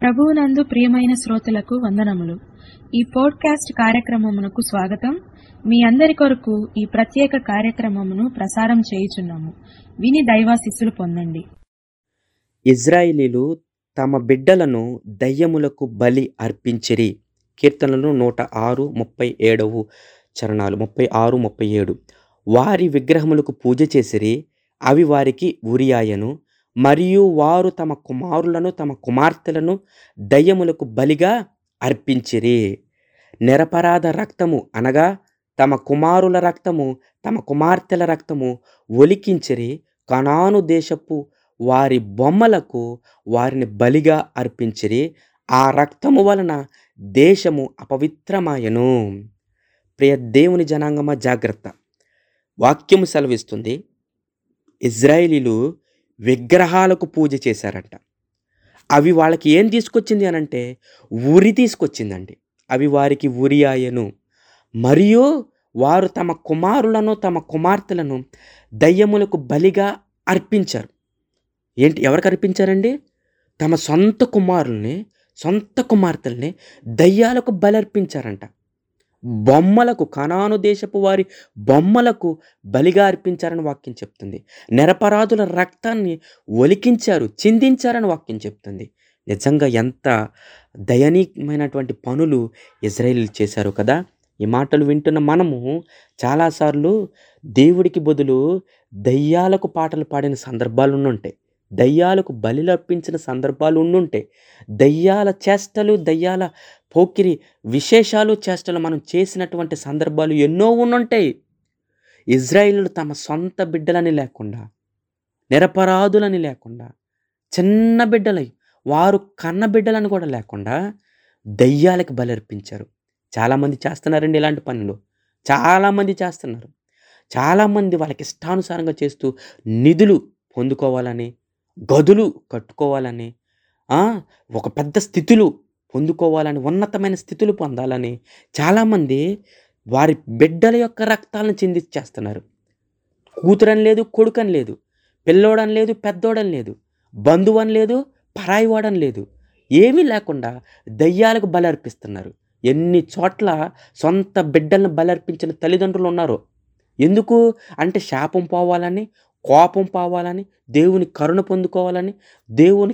ప్రభువునందు ప్రియమైన శ్రోతలకు వందనములు. ఈ పోడ్కాస్ట్ కార్యక్రమమునకు స్వాగతం. మీ అందరి కొరకు ఈ ప్రత్యేక కార్యక్రమమును ప్రసారం చేయుచున్నాము. విని దైవాశీస్సులు పొందండి. ఇజ్రాయేలీలు తమ బిడ్డలను దయ్యములకు బలి అర్పించిరి. కీర్తనలు 106:37 చరణాలు 36-37. వారి విగ్రహములకు పూజ చేసిరి, అవి వారికి ఉరియాయను. మరియు వారు తమ కుమారులను తమ కుమార్తెలను దయ్యములకు బలిగా అర్పించిరి. నిరపరాధ రక్తము అనగా తమ కుమారుల రక్తము తమ కుమార్తెల రక్తము ఒలికించిరి. కనాను దేశపు వారి బొమ్మలకు వారిని బలిగా అర్పించిరి. ఆ రక్తము వలన దేశము అపవిత్రమాయను. ప్రియ దేవుని జనాంగమ జాగ్రత్త. వాక్యము సెలవిస్తుంది, ఇజ్రాయేలీలు విగ్రహాలకు పూజ చేశారంట. అవి వాళ్ళకి ఏం తీసుకొచ్చింది అనంటే ఉరి తీసుకొచ్చిందండి. అవి వారికి ఉరి ఆయను. మరియు వారు తమ కుమారులను తమ కుమార్తెలను దయ్యములకు బలిగా అర్పించారు. ఎవరికి అర్పించారండి? తమ సొంత కుమారుల్ని సొంత కుమార్తెల్ని దయ్యాలకు బలి అర్పించారంట. బొమ్మలకు, కనాను దేశపు వారి బొమ్మలకు బలిగా అర్పించారని వాక్యం చెప్తుంది. నిరపరాధుల రక్తాన్ని ఒలికించారు, చిందించారని వాక్యం చెప్తుంది. నిజంగా ఎంత దయనీయమైనటువంటి పనులు ఇజ్రాయేలీలు చేశారు కదా. ఈ మాటలు వింటున్న మనము చాలాసార్లు దేవుడికి బదులు దయ్యాలకు పాటలు పాడిన సందర్భాలు ఉండుంటాయి. దయ్యాలకు బలిలు అర్పించిన సందర్భాలు ఉండుంటాయి. దయ్యాల చేష్టలు, దయ్యాల పోకిరి విశేషాలు, చేష్టలు మనం చేసినటువంటి సందర్భాలు ఎన్నో ఉండుంటాయి. ఇజ్రాయేలీలు తమ సొంత బిడ్డలని లేకుండా, నిరపరాధులని లేకుండా, చిన్న బిడ్డలై వారు కన్న బిడ్డలను కూడా లేకుండా దయ్యాలకు బలి అర్పించారు. చాలామంది చేస్తున్నారండి ఇలాంటి పనులు. చాలామంది చేస్తున్నారు. చాలామంది వాళ్ళకి ఇష్టానుసారంగా చేస్తూ నిధులు పొందుకోవాలని, గదులు కట్టుకోవాలని, ఒక పెద్ద స్థితులు పొందుకోవాలని, ఉన్నతమైన స్థితులు పొందాలని చాలామంది వారి బిడ్డల యొక్క రక్తాలను చిందించేస్తున్నారు. కూతురని లేదు, కొడుకని లేదు, పిల్లోడని లేదు, పెద్దోడని లేదు, బంధువని లేదు, పరాయివాడని లేదు, ఏమీ లేకుండా దయ్యాలకు బలి అర్పిస్తున్నారు. ఎన్ని చోట్ల సొంత బిడ్డలను బలి అర్పించిన తల్లిదండ్రులు ఉన్నారు. ఎందుకు అంటే శాపం పోవాలని, కోపం పోవాలని, దేవుని కరుణ పొందుకోవాలని, దేవుని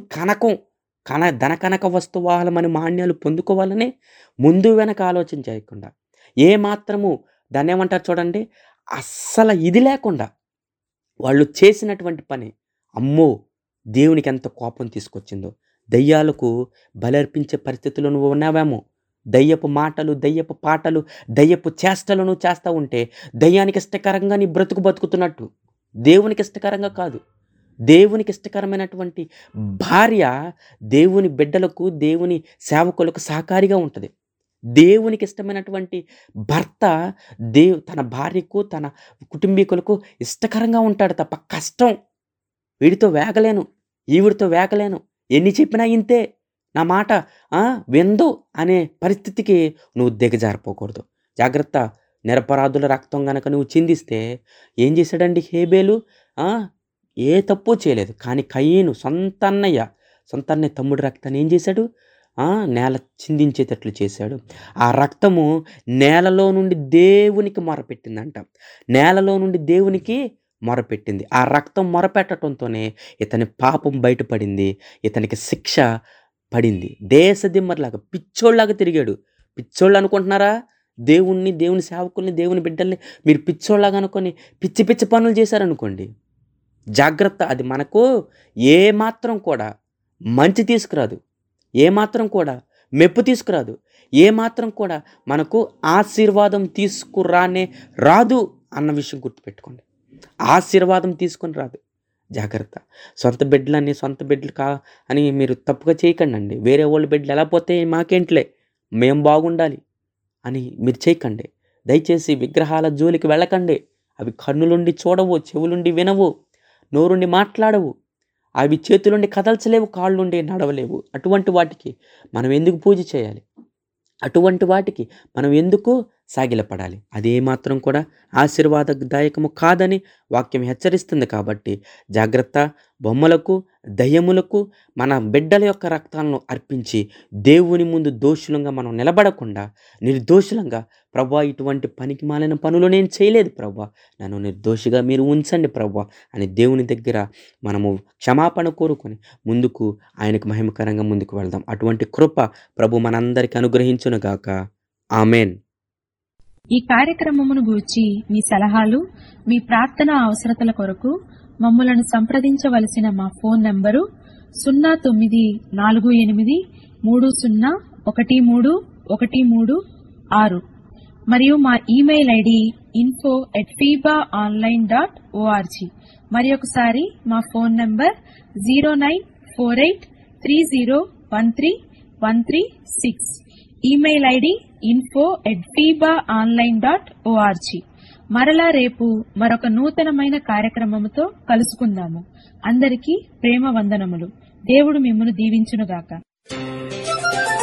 ధన కనక వస్తువాహలమని మాన్యాలు పొందుకోవాలని ముందు వెనక ఆలోచన చేయకుండా, ఏమాత్రము దాన్ని ఏమంటారు చూడండి, అస్సలు ఇది లేకుండా వాళ్ళు చేసినటువంటి పని అమ్మో దేవునికి ఎంత కోపం తీసుకొచ్చిందో. దయ్యాలకు బలి అర్పించే పరిస్థితుల్లో నువ్వు ఉన్నావేమో. దయ్యపు మాటలు, దయ్యపు పాటలు, దయ్యపు చేష్టలను చేస్తూ ఉంటే దయ్యానికి ఇష్టకరంగా నీ బతుకుతున్నట్టు, దేవునికి ఇష్టకరంగా కాదు. దేవునికి ఇష్టకరమైనటువంటి భార్య దేవుని బిడ్డలకు, దేవుని సేవకులకు సహకారిగా ఉంటుంది. దేవునికి ఇష్టమైనటువంటి భర్త తన భార్యకు, తన కుటుంబీకులకు ఇష్టకరంగా ఉంటాడు తప్ప కష్టం, వీడితో వేగలేను, ఈవిడితో వేగలేను, ఎన్ని చెప్పినా ఇంతే, నా మాట విందు అనే పరిస్థితికి నువ్వు దిగజారిపోకూడదు. జాగ్రత్త. నిరపరాధుల రక్తం గనక నువ్వు చిందిస్తే ఏం చేశాడండి హేబేలు? ఏ తప్పు చేయలేదు, కానీ కయీను సొంత అన్నయ్య తమ్ముడి రక్తాన్ని ఏం చేశాడు? నేల చిందించేటట్లు చేశాడు. ఆ రక్తము నేలలో నుండి దేవునికి మొరపెట్టిందంట. నేలలో నుండి దేవునికి మొరపెట్టింది. ఆ రక్తం మొరపెట్టడంతోనే ఇతని పాపం బయటపడింది, ఇతనికి శిక్ష పడింది. దేశదిమ్మర్లాగా పిచ్చోళ్ళలాగా తిరిగాడు. పిచ్చోళ్ళు అనుకుంటున్నారా? దేవుని సేవకుల్ని, దేవుని బిడ్డల్ని మీరు పిచ్చోళ్ళలాగా అనుకొని పిచ్చి పిచ్చి పనులు చేశారనుకోండి, జాగ్రత్త. అది మనకు ఏమాత్రం కూడా మంచి తీసుకురాదు, ఏమాత్రం కూడా మెప్పు తీసుకురాదు, ఏమాత్రం కూడా మనకు ఆశీర్వాదం రాదు అన్న విషయం గుర్తుపెట్టుకోండి. ఆశీర్వాదం తీసుకొని రాదు. జాగ్రత్త. సొంత బిడ్డలు అని మీరు తప్పుగా చేయకండి. వేరే వాళ్ళ బిడ్డలు ఎలా పోతే మాకేంట్లే, మేం బాగుండాలి అని మీరు చేయకండి. దయచేసి విగ్రహాల జోలికి వెళ్ళకండి. అవి కన్నులుండి చూడవు, చెవులుండి వినవు, నోరుండి మాట్లాడవు, అవి చేతులుండి కదల్చలేవు, కాళ్ళుండి నడవలేవు. అటువంటి వాటికి మనం ఎందుకు పూజ చేయాలి? అటువంటి వాటికి మనం ఎందుకు సాగిలపడాలి. అదే మాత్రం కూడా ఆశీర్వాదదాయకము కాదని వాక్యం హెచ్చరిస్తుంది. కాబట్టి జాగ్రత్త. బొమ్మలకు, దయ్యములకు మన బిడ్డల యొక్క రక్తాలను అర్పించి దేవుని ముందు దోషులంగా మనం నిలబడకుండా నిర్దోషులంగా, ప్రభువా ఇటువంటి పనికిమాలిన పనులు నేను చేయలేదు ప్రభువా, నన్ను నిర్దోషిగా మీరు ఉంచండి ప్రభువా అని దేవుని దగ్గర మనము క్షమాపణ కోరుకొని ముందుకు ఆయనకు మహిమకరంగా ముందుకు వెళ్దాం. అటువంటి కృప ప్రభు మనందరికి అనుగ్రహించునుగాక. ఆమెన్. ఈ కార్యక్రమమును గూర్చి మీ సలహాలు, మీ ప్రార్థన అవసరతల కొరకు మమ్మలను సంప్రదించవలసిన మా ఫోన్ నంబరు 0948301336 మరియు మా ఇమెయిల్ ఐడి info@fibaonline.org. మరి ఒకసారి మా phone number 094830131336. Email ID info@fibaonline.org. మరలా రేపు మరొక నూతనమైన కార్యక్రమముతో కలుసుకుందాము. అందరికీ ప్రేమ వందనములు. దేవుడు మిమ్మును దీవించునుగాక.